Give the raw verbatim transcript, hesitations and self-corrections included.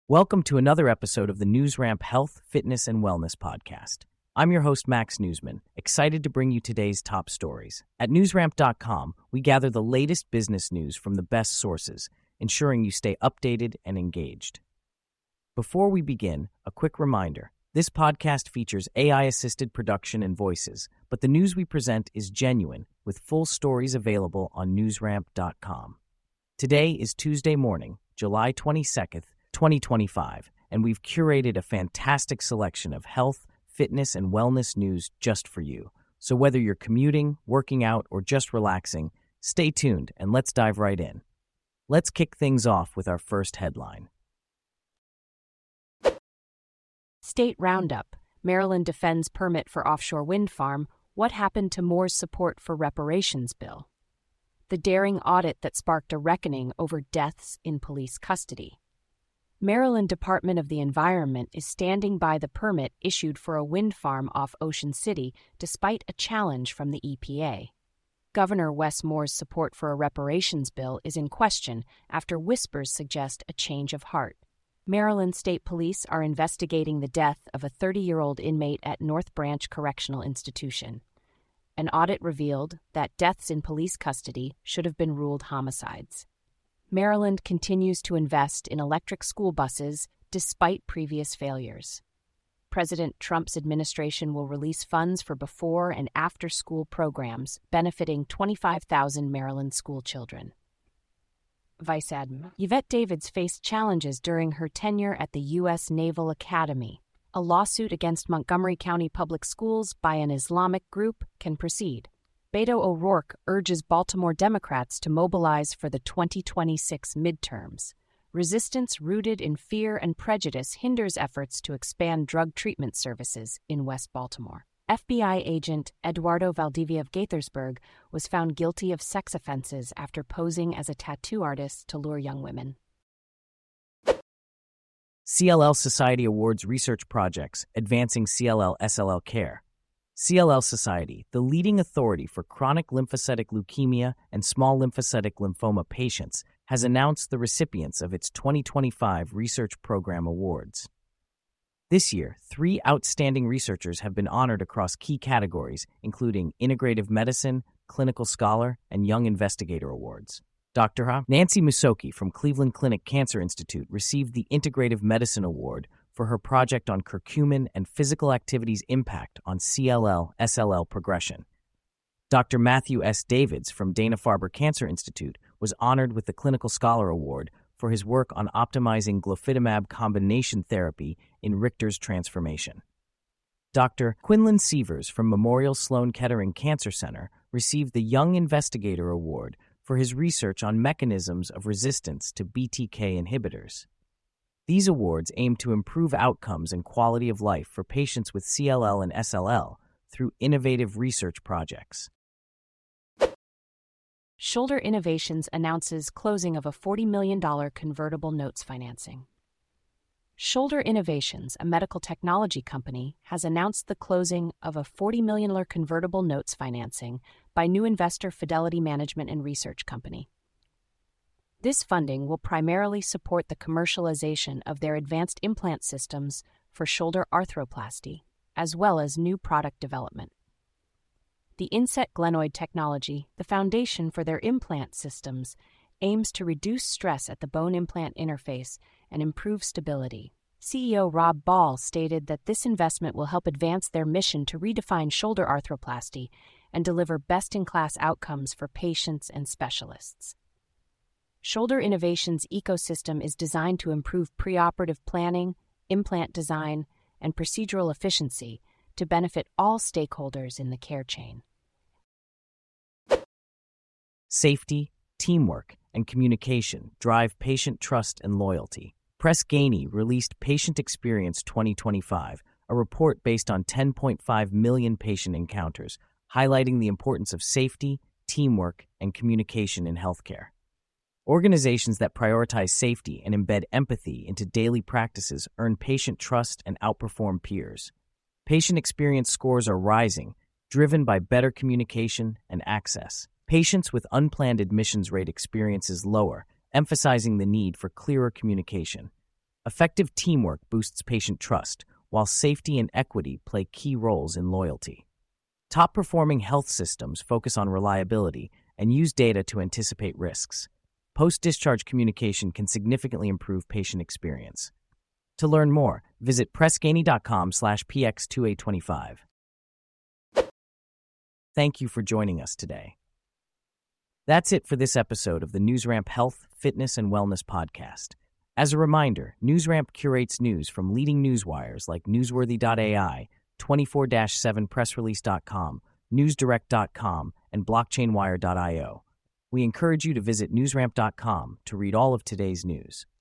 Welcome to another episode of the NewsRamp Health, Fitness, and Wellness Podcast. I'm your host, Max Newsman, excited to bring you today's top stories. At newsramp dot com, we gather the latest business news from the best sources, ensuring you stay updated and engaged. Before we begin, a quick reminder. This podcast features A I-assisted production and voices, but the news we present is genuine, with full stories available on newsramp dot com. Today is Tuesday morning, July twenty-second, twenty twenty-five, and we've curated a fantastic selection of health, fitness, and wellness news just for you. So whether you're commuting, working out, or just relaxing, stay tuned and let's dive right in. Let's kick things off with our first headline. State Roundup. Maryland defends permit for offshore wind farm. What happened to Moore's support for reparations bill? The daring audit that sparked a reckoning over deaths in police custody. Maryland Department of the Environment is standing by the permit issued for a wind farm off Ocean City despite a challenge from the E P A. Governor Wes Moore's support for a reparations bill is in question after whispers suggest a change of heart. Maryland State Police are investigating the death of a thirty-year-old inmate at North Branch Correctional Institution. An audit revealed that deaths in police custody should have been ruled homicides. Maryland continues to invest in electric school buses despite previous failures. President Trump's administration will release funds for before and after school programs benefiting twenty-five thousand Maryland school children. Vice Admiral Yvette Davids faced challenges during her tenure at the U S Naval Academy. A lawsuit against Montgomery County Public Schools by an Islamic group can proceed. Beto O'Rourke urges Baltimore Democrats to mobilize for the twenty twenty-six midterms. Resistance rooted in fear and prejudice hinders efforts to expand drug treatment services in West Baltimore. F B I agent Eduardo Valdivia of Gaithersburg was found guilty of sex offenses after posing as a tattoo artist to lure young women. C L L Society awards research projects advancing C L L S L L care. C L L Society, the leading authority for chronic lymphocytic leukemia and small lymphocytic lymphoma patients, has announced the recipients of its twenty twenty-five Research Program Awards. This year, three outstanding researchers have been honored across key categories, including Integrative Medicine, Clinical Scholar, and Young Investigator Awards. Doctor Nancy Musoke from Cleveland Clinic Cancer Institute received the Integrative Medicine Award for her project on curcumin and physical activity's impact on C L L S L L progression. Doctor Matthew S. Davids from Dana-Farber Cancer Institute was honored with the Clinical Scholar Award for his work on optimizing glofitamab combination therapy in Richter's transformation. Doctor Quinlan Sievers from Memorial Sloan Kettering Cancer Center received the Young Investigator Award for his research on mechanisms of resistance to B T K inhibitors. These awards aim to improve outcomes and quality of life for patients with C L L and S L L through innovative research projects. Shoulder Innovations announces closing of a forty million dollars convertible notes financing. Shoulder Innovations, a medical technology company, has announced the closing of a forty million dollars convertible notes financing by new investor Fidelity Management and Research Company. This funding will primarily support the commercialization of their advanced implant systems for shoulder arthroplasty, as well as new product development. The Inset Glenoid technology, the foundation for their implant systems, aims to reduce stress at the bone-implant interface and improve stability. C E O Rob Ball stated that this investment will help advance their mission to redefine shoulder arthroplasty and deliver best-in-class outcomes for patients and specialists. Shoulder Innovations' ecosystem is designed to improve preoperative planning, implant design, and procedural efficiency to benefit all stakeholders in the care chain. Safety, teamwork, and communication drive patient trust and loyalty. Press Ganey released Patient Experience twenty twenty-five, a report based on ten point five million patient encounters, highlighting the importance of safety, teamwork, and communication in healthcare. Organizations that prioritize safety and embed empathy into daily practices earn patient trust and outperform peers. Patient experience scores are rising, driven by better communication and access. Patients with unplanned admissions rate experience is lower, emphasizing the need for clearer communication. Effective teamwork boosts patient trust, while safety and equity play key roles in loyalty. Top-performing health systems focus on reliability and use data to anticipate risks. Post-discharge communication can significantly improve patient experience. To learn more, visit pressganey.com slash px2825. Thank you for joining us today. That's it for this episode of the NewsRamp Health, Fitness, and Wellness Podcast. As a reminder, NewsRamp curates news from leading newswires like Newsworthy dot A I, twenty-four seven press release dot com, newsdirect dot com, and blockchain wire dot io. We encourage you to visit newsramp dot com to read all of today's news.